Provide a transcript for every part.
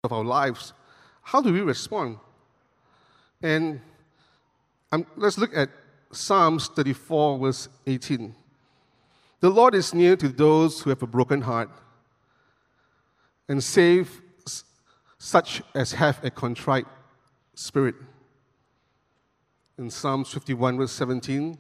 of our lives, how do we respond? And let's look at Psalms 34, verse 18. The Lord is near to those who have a broken heart and save such as have a contrite spirit. In Psalms 51, verse 17,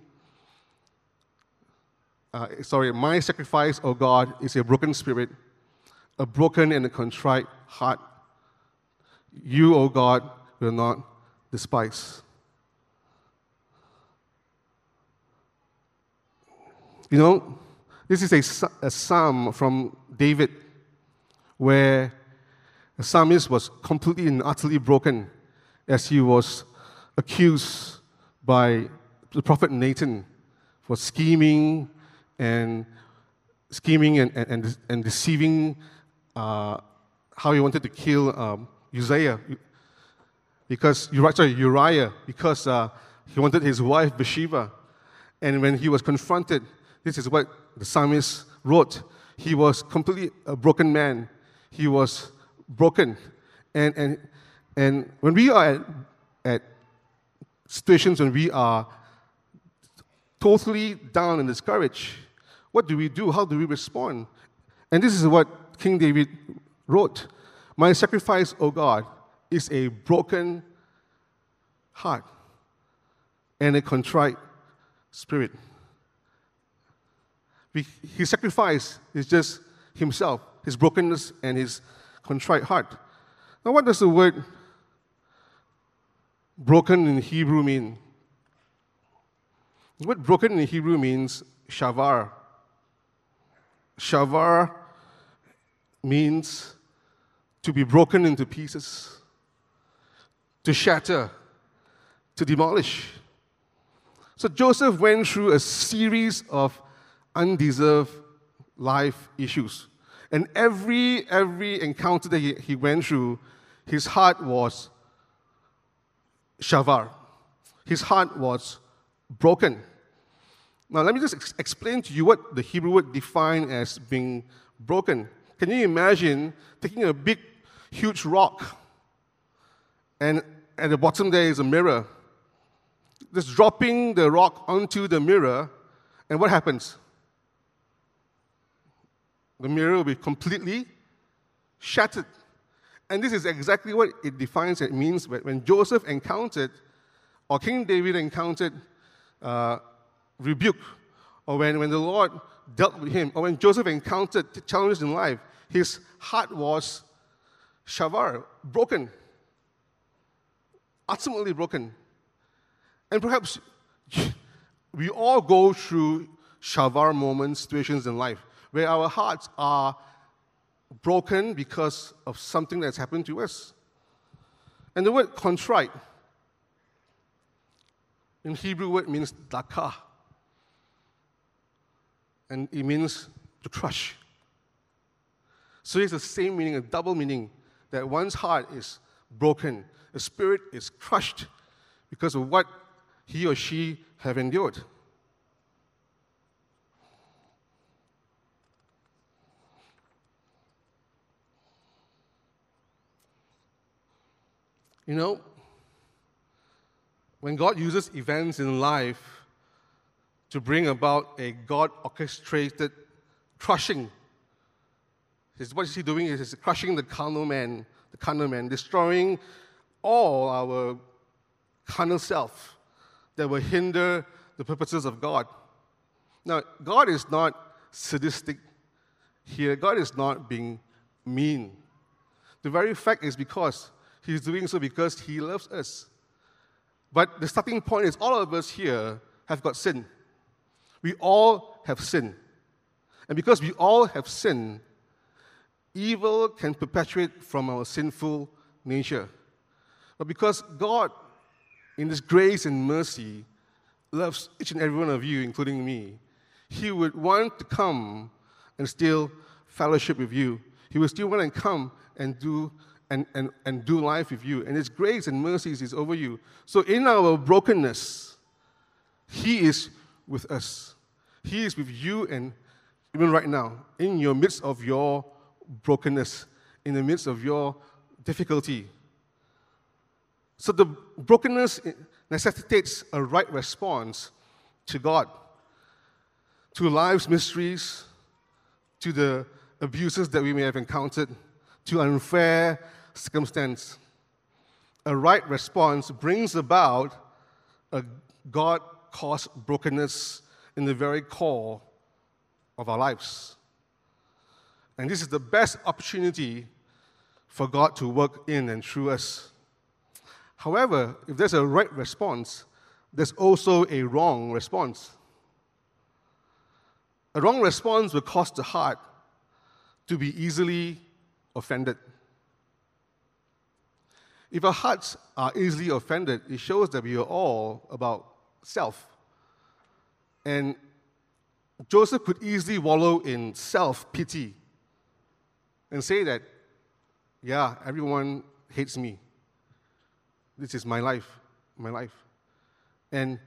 my sacrifice, O God, is a broken spirit, a broken and a contrite heart. You, O God, will not despise. You know, this is a psalm from David where the psalmist was completely and utterly broken as he was accused by the prophet Nathan for scheming and deceiving how he wanted to kill Uriah because he wanted his wife Bathsheba. And when he was confronted, this is what the psalmist wrote. He was completely a broken man. He was broken. And when we are at situations when we are totally down and discouraged, what do we do? How do we respond? And this is what King David wrote. My sacrifice, O God, is a broken heart and a contrite spirit. His sacrifice is just himself, his brokenness and his contrite heart. Now, what does the word broken in Hebrew mean? The word broken in Hebrew means shavar. Shavar means to be broken into pieces, to shatter, to demolish. So Joseph went through a series of undeserved life issues. And every encounter that he went through, his heart was shavar. His heart was broken. Now, let me just explain to you what the Hebrew word defines as being broken. Can you imagine taking a big, huge rock, and at the bottom there is a mirror, just dropping the rock onto the mirror, and what happens? The mirror will be completely shattered. And this is exactly what it defines. It means when Joseph encountered, or King David encountered rebuke, or when the Lord dealt with him, or when Joseph encountered challenges in life, his heart was shavar, broken, ultimately broken. And perhaps we all go through shavar moments, situations in life, where our hearts are broken because of something that's happened to us. And the word contrite in Hebrew word means dakah. And it means to crush. So it's the same meaning, a double meaning, that one's heart is broken, the spirit is crushed because of what he or she have endured. You know, when God uses events in life to bring about a God-orchestrated crushing, what is he doing? He's crushing the carnal man, destroying all our carnal self that will hinder the purposes of God. Now, God is not sadistic here. God is not being mean. The very fact is because he's doing so because he loves us. But the starting point is all of us here have got sin. We all have sin. And because we all have sin, evil can perpetuate from our sinful nature. But because God, in His grace and mercy, loves each and every one of you, including me, He would want to come and still fellowship with you. He would still want to come and do life with you. And His grace and mercies is over you. So in our brokenness, He is with us. He is with you, and even right now, in your midst of your brokenness, in the midst of your difficulty. So the brokenness necessitates a right response to God, to life's mysteries, to the abuses that we may have encountered, to unfair circumstance. A right response brings about a God-caused brokenness in the very core of our lives. And this is the best opportunity for God to work in and through us. However, if there's a right response, there's also a wrong response. A wrong response will cause the heart to be easily offended. If our hearts are easily offended, it shows that we are all about self. And Joseph could easily wallow in self-pity and say that, yeah, everyone hates me. This is my life. And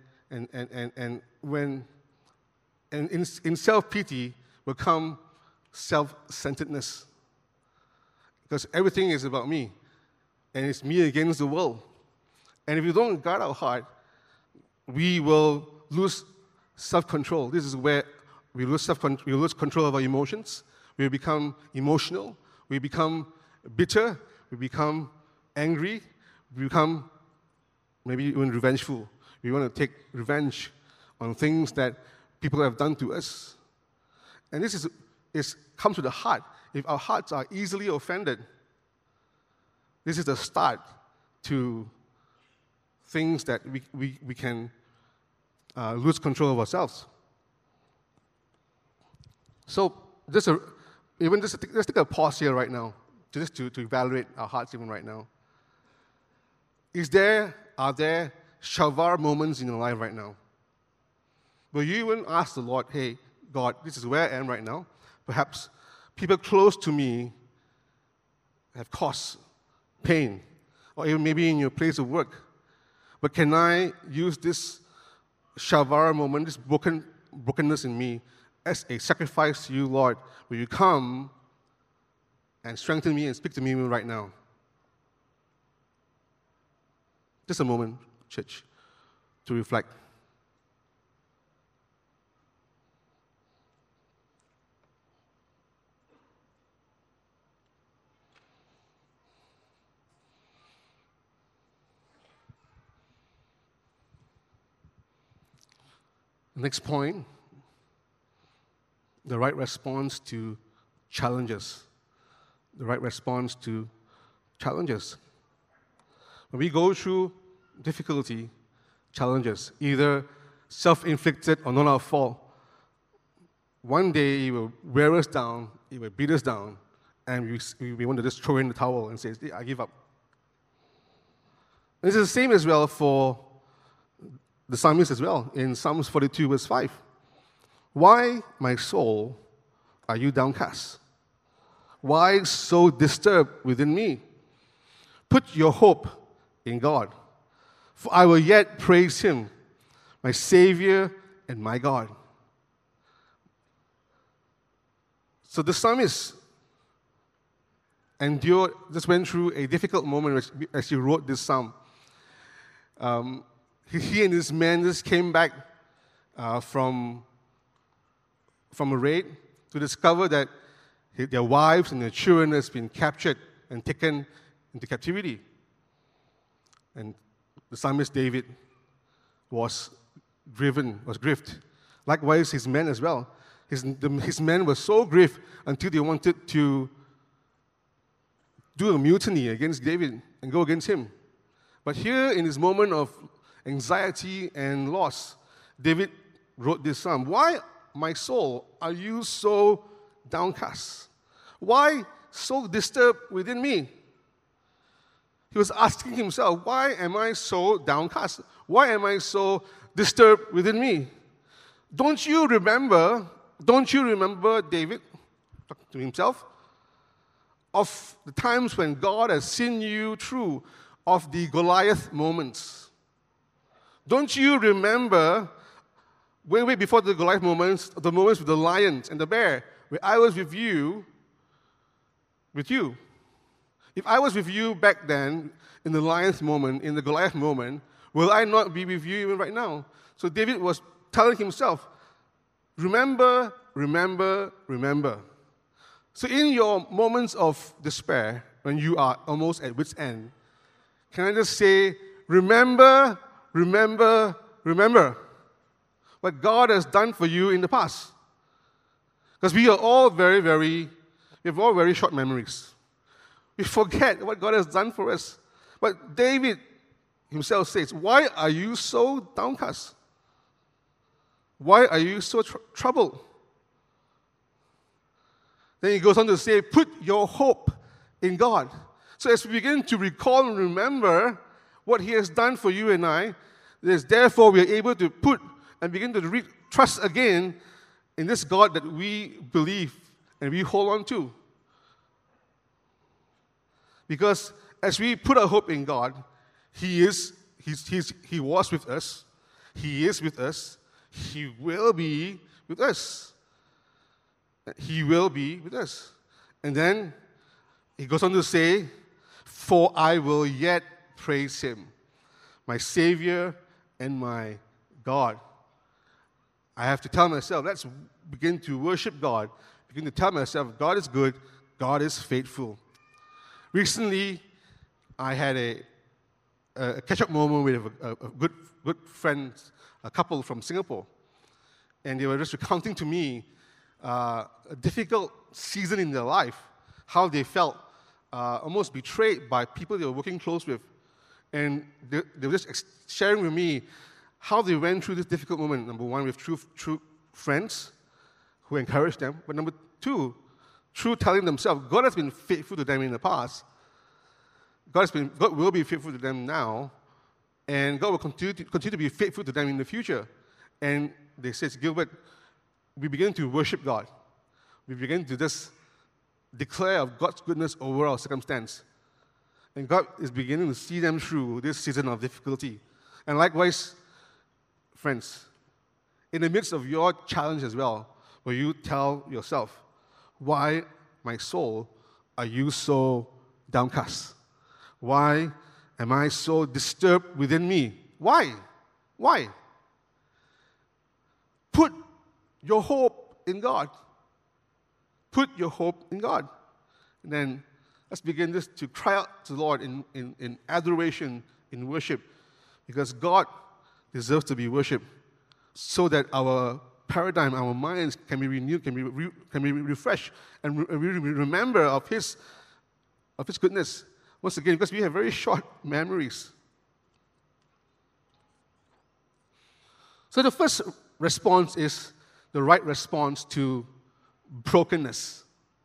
in self-pity will come self-centeredness. Because everything is about me. And it's me against the world. And if we don't guard our heart, we will lose self-control. This is where we lose control of our emotions. We become emotional. We become bitter. We become angry. We become maybe even revengeful. We want to take revenge on things that people have done to us. And this comes to the heart. If our hearts are easily offended, this is the start to things that we can lose control of ourselves. So let's take a pause here right now, just to evaluate our hearts even right now. Are there shavar moments in your life right now? Will you even ask the Lord, hey, God, this is where I am right now. Perhaps people close to me have caused pain, or even maybe in your place of work. But can I use this shavar moment, this brokenness in me, as a sacrifice to you, Lord? Will you come and strengthen me and speak to me right now? Just a moment, church, to reflect. Next point, the right response to challenges. The right response to challenges. When we go through difficulty, challenges, either self-inflicted or not our fault, one day it will wear us down, it will beat us down, and we want to just throw in the towel and say, I give up. And this is the same as well for the psalmist as well, in Psalms 42, verse 5. Why, my soul, are you downcast? Why so disturbed within me? Put your hope in God, for I will yet praise Him, my Savior and my God. So the psalmist just went through a difficult moment as he wrote this psalm. He and his men just came back from a raid to discover that their wives and their children has been captured and taken into captivity. And the psalmist David was grieved. Likewise, his men as well. His men were so grieved until they wanted to do a mutiny against David and go against him. But here, in his moment of anxiety and loss, David wrote this psalm. Why, my soul, are you so downcast? Why so disturbed within me? He was asking himself, why am I so downcast? Why am I so disturbed within me? Don't you remember David, talking to himself, of the times when God has seen you through, of the Goliath moments? Don't you remember, way before the Goliath moments, the moments with the lions and the bear, where I was with you? If I was with you back then, in the lion's moment, in the Goliath moment, will I not be with you even right now? So David was telling himself, remember, remember, remember. So in your moments of despair, when you are almost at wit's end, can I just say, remember, remember, remember what God has done for you in the past. Because we are all we have all very short memories. We forget what God has done for us. But David himself says, why are you so downcast? Why are you so troubled? Then he goes on to say, put your hope in God. So as we begin to recall and remember what he has done for you and I, therefore we are able to put and begin to trust again in this God that we believe and we hold on to. Because as we put our hope in God, He was with us, He is with us, He will be with us. He will be with us. And then he goes on to say, for I will yet praise Him, my Savior and my God. I have to tell myself, let's begin to worship God. Begin to tell myself, God is good, God is faithful. Recently, I had a catch-up moment with a good friend, a couple from Singapore. And they were just recounting to me a difficult season in their life, how they felt almost betrayed by people they were working close with. And they were just sharing with me how they went through this difficult moment. Number one, with true friends who encouraged them. But number two, through telling themselves, God has been faithful to them in the past. God will be faithful to them now. And God will continue to be faithful to them in the future. And they said, Gilbert, we begin to worship God. We begin to just declare of God's goodness over our circumstance. And God is beginning to see them through this season of difficulty. And likewise, friends, in the midst of your challenge as well, will you tell yourself, why, my soul, are you so downcast? Why am I so disturbed within me? Why? Why? Put your hope in God. Put your hope in God. And then let's begin this to cry out to the Lord in adoration, in worship, because God deserves to be worshipped, so that our paradigm, our minds can be renewed, can be refreshed, and we remember of His goodness. Once again, because we have very short memories. So the first response is the right response to brokenness.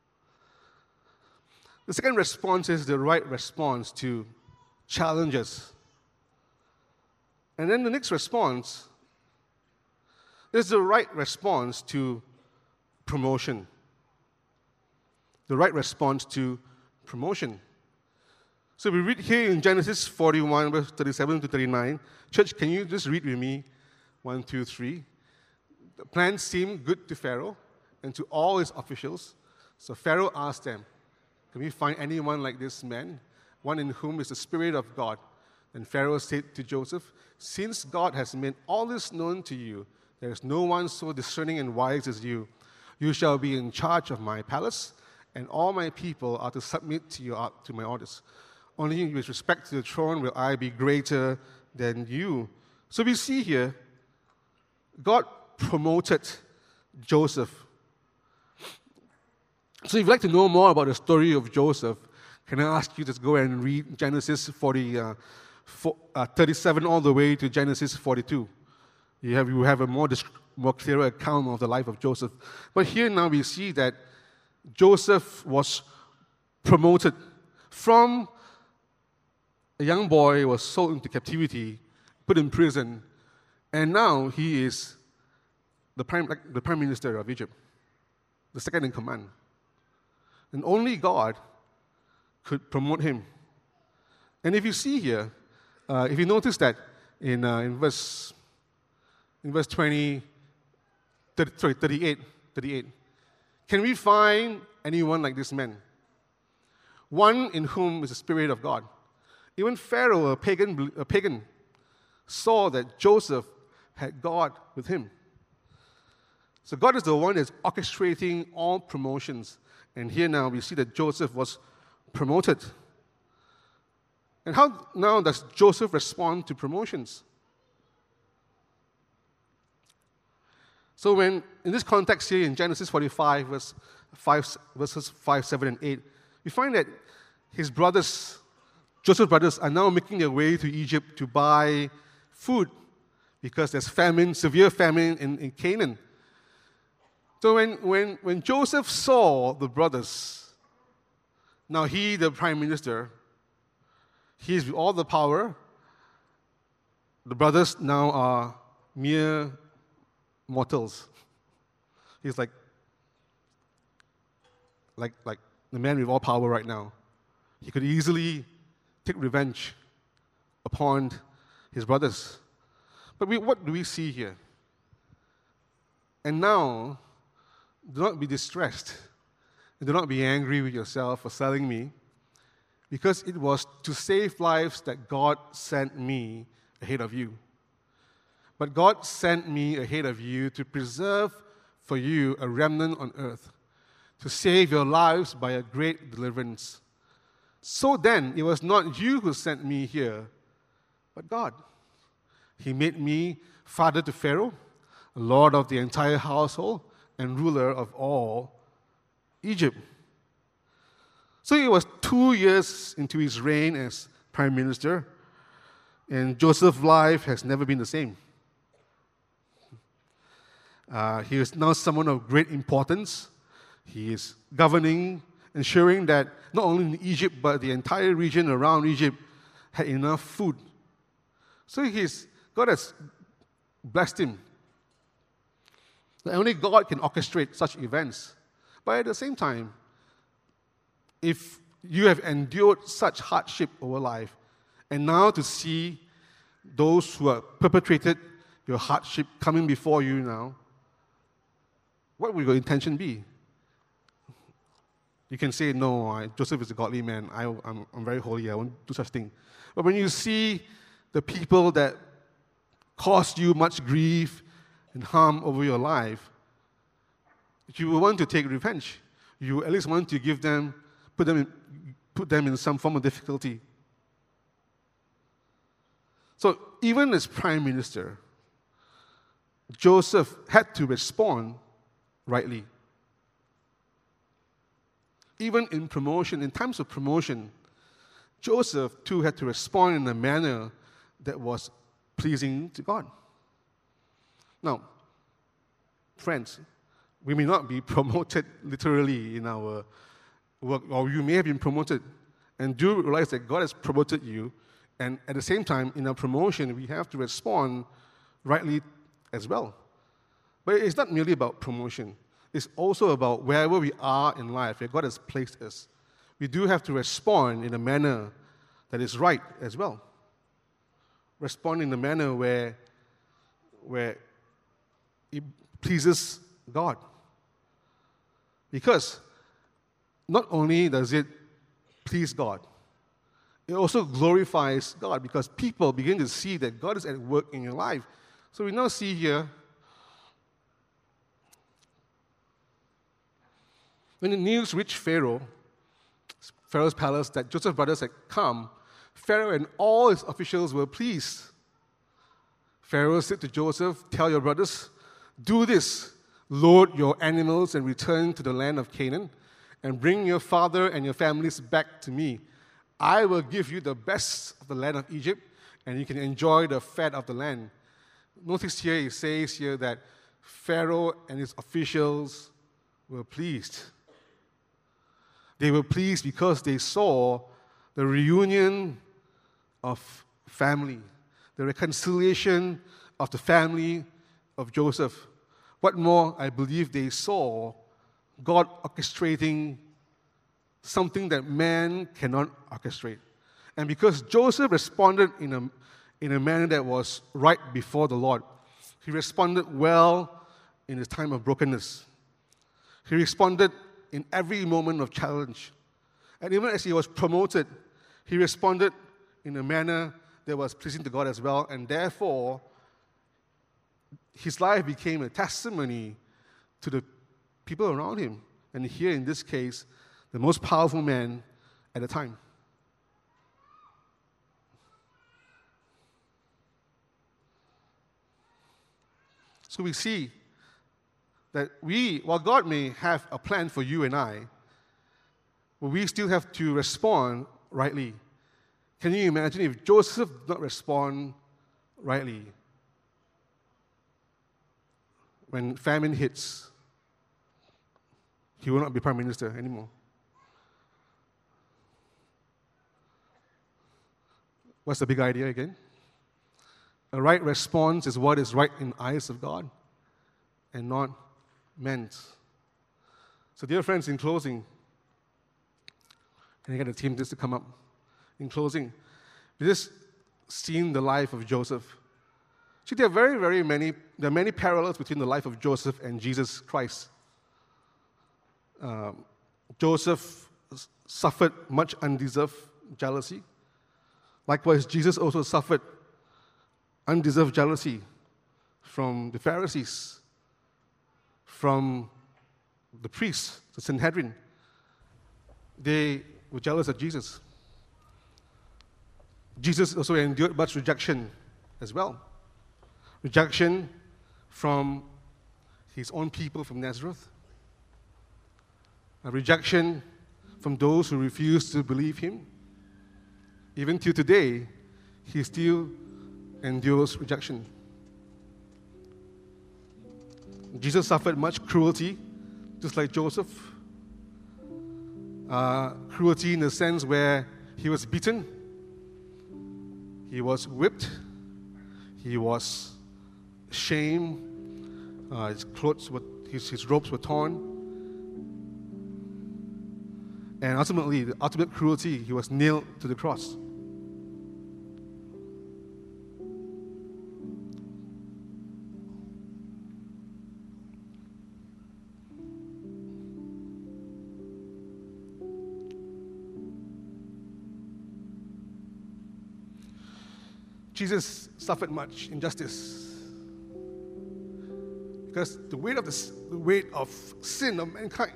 The second response is the right response to challenges. And then the next response is the right response to promotion. The right response to promotion. So we read here in Genesis 41, verse 37 to 39. Church, can you just read with me? 1, 2, 3. The plan seemed good to Pharaoh and to all his officials. So Pharaoh asked them, can we find anyone like this man, one in whom is the Spirit of God? And Pharaoh said to Joseph, since God has made all this known to you, there is no one so discerning and wise as you. You shall be in charge of my palace, and all my people are to submit to my orders. Only with respect to the throne will I be greater than you. So we see here, God promoted Joseph. So if you'd like to know more about the story of Joseph, can I ask you to go and read Genesis 37 all the way to Genesis 42. You have a more clearer account of the life of Joseph. But here now we see that Joseph was promoted from a young boy, was sold into captivity, put in prison, and now he is the prime minister of Egypt, the second in command. And only God could promote him. And if you see here, if you notice that in verse 38, can we find anyone like this man? one in whom is the Spirit of God. Even Pharaoh, a pagan, saw that Joseph had God with him. So God is the one that's orchestrating all promotions. And here now we see that Joseph was promoted. And how now does Joseph respond to promotions? So when, in this context here in Genesis 45, verses 5, 7, and 8, we find that his brothers, Joseph's brothers, are now making their way to Egypt to buy food because there's famine, severe famine in Canaan. So when Joseph saw the brothers, now he, the prime minister, he's with all the power. The brothers now are mere mortals. He's like the man with all power right now. He could easily take revenge upon his brothers. But what do we see here? And now, do not be distressed, and do not be angry with yourself for selling me, because it was to save lives that God sent me ahead of you. But God sent me ahead of you to preserve for you a remnant on earth, to save your lives by a great deliverance. So then, it was not you who sent me here, but God. He made me father to Pharaoh, lord of the entire household, and ruler of all Egypt. So it was 2 years into his reign as prime minister, and Joseph's life has never been the same. He is now someone of great importance. He is governing, ensuring that not only in Egypt, but the entire region around Egypt had enough food. So God has blessed him. Only God can orchestrate such events. But at the same time, if you have endured such hardship over life, and now to see those who have perpetrated your hardship coming before you now, what will your intention be? You can say, no, Joseph is a godly man. I'm very holy. I won't do such thing. But when you see the people that caused you much grief and harm over your life, you will want to take revenge. You at least want to put them in some form of difficulty. So even as prime minister, Joseph had to respond rightly. Even in times of promotion, Joseph too had to respond in a manner that was pleasing to God. Now, friends, we may not be promoted literally in our work, or you may have been promoted, and do realize that God has promoted you, and at the same time, in our promotion, we have to respond rightly as well. But it's not merely about promotion. It's also about wherever we are in life, where God has placed us. We do have to respond in a manner that is right as well. Respond in a manner where it pleases God. Because not only does it please God, it also glorifies God, because people begin to see that God is at work in your life. So we now see here, when the news reached Pharaoh's palace that Joseph's brothers had come, Pharaoh and all his officials were pleased. Pharaoh said to Joseph, "Tell your brothers, do this, load your animals and return to the land of Canaan, and bring your father and your families back to me. I will give you the best of the land of Egypt, and you can enjoy the fat of the land." Notice here, it says here that Pharaoh and his officials were pleased. They were pleased because they saw the reunion of family, the reconciliation of the family of Joseph. What more, I believe they saw God orchestrating something that man cannot orchestrate. And because Joseph responded in a manner that was right before the Lord, he responded well in his time of brokenness. He responded in every moment of challenge. And even as he was promoted, he responded in a manner that was pleasing to God as well, and therefore, his life became a testimony to the people around him. And here, in this case, the most powerful man at the time. So we see that while God may have a plan for you and I, we still have to respond rightly. Can you imagine if Joseph did not respond rightly when famine hits? He will not be prime minister anymore. What's the big idea again? A right response is what is right in the eyes of God and not man's. So, dear friends, in closing, can I get the team just to come up? In closing, we just seen the life of Joseph. See, there are many parallels between the life of Joseph and Jesus Christ. Joseph suffered much undeserved jealousy. Likewise, Jesus also suffered undeserved jealousy from the Pharisees, from the priests, the Sanhedrin. They were jealous of Jesus. Jesus also endured much rejection as well. Rejection from his own people from Nazareth. A rejection from those who refused to believe him. Even till today, he still endures rejection. Jesus suffered much cruelty, just like Joseph. Cruelty in the sense where he was beaten, he was whipped, he was shamed, his clothes were, his robes were torn. And ultimately, the ultimate cruelty, he was nailed to the cross. Jesus suffered much injustice because the weight of sin of mankind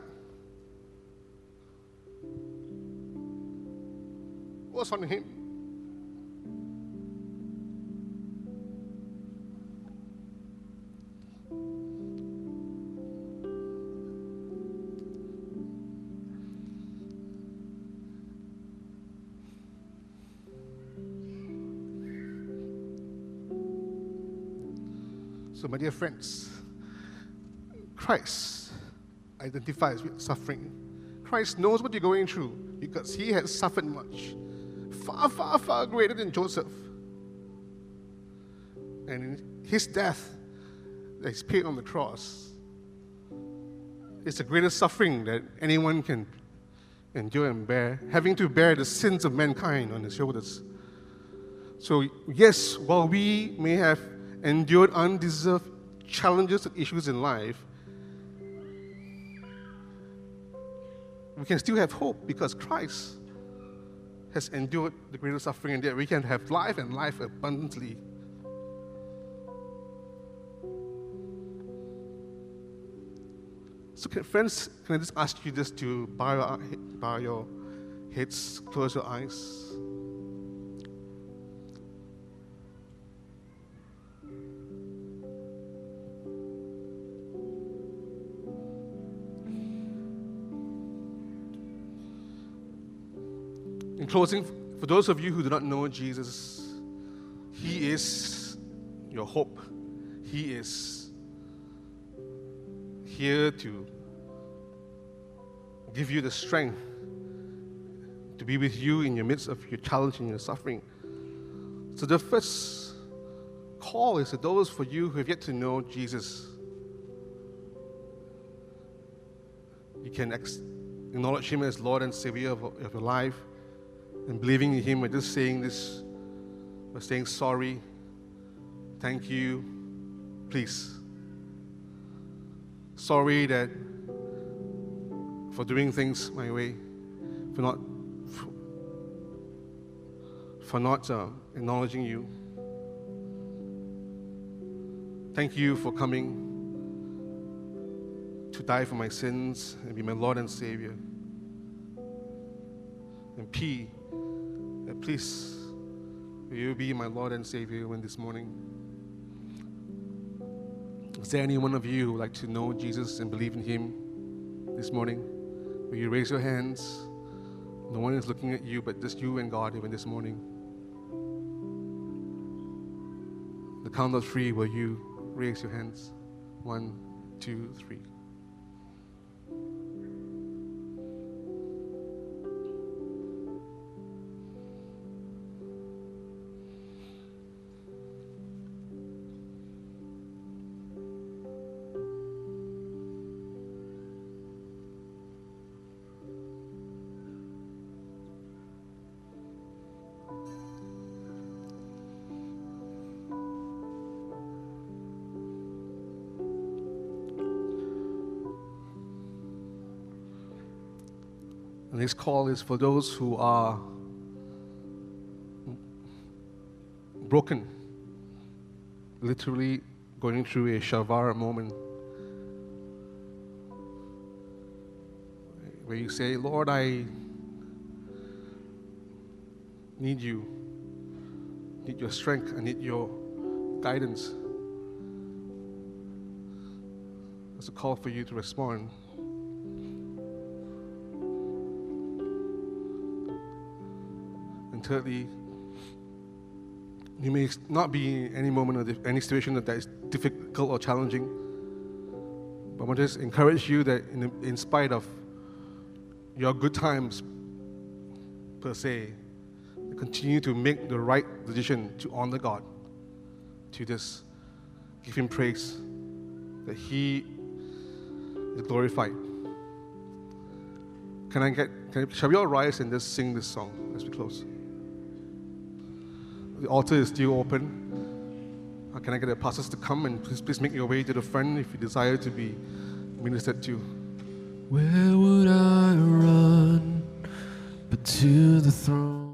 was on him. So, my dear friends, Christ identifies with suffering. Christ knows what you're going through because he has suffered much. Far, far, far greater than Joseph. And in his death that he's paid on the cross is the greatest suffering that anyone can endure and bear, having to bear the sins of mankind on his shoulders. So, yes, while we may have endured undeserved challenges and issues in life, we can still have hope because Christ has endured the greatest suffering, and that we can have life and life abundantly. So, friends, can I just ask you just to bow your heads, close your eyes. In closing, for those of you who do not know Jesus, he is your hope. He is here to give you the strength to be with you in your midst of your challenge and your suffering. So the first call is to those for you who have yet to know Jesus. You can acknowledge him as Lord and Savior of your life, and believing in him by just saying this, by saying sorry, thank you, please. Sorry that for doing things my way, for not for not acknowledging you. Thank you for coming to die for my sins and be my Lord and Savior. And P, please, will you be my Lord and Savior even this morning? Is there any one of you who would like to know Jesus and believe in Him this morning? Will you raise your hands? No one is looking at you, but just you and God even this morning. The count of 3, will you raise your hands? 1, 2, 3. And this call is for those who are broken, literally going through a Shavara moment, where you say, Lord, I need you, need your strength, I need your guidance. It's a call for you to respond. And thirdly, you may not be in any moment or any situation that is difficult or challenging, but I want to just encourage you that in spite of your good times, per se, continue to make the right decision to honor God, to just give Him praise, that He is glorified. Shall we all rise and just sing this song as we close? The altar is still open. Can I get the pastors to come and please make your way to the front if you desire to be ministered to. Where would I run but to the throne?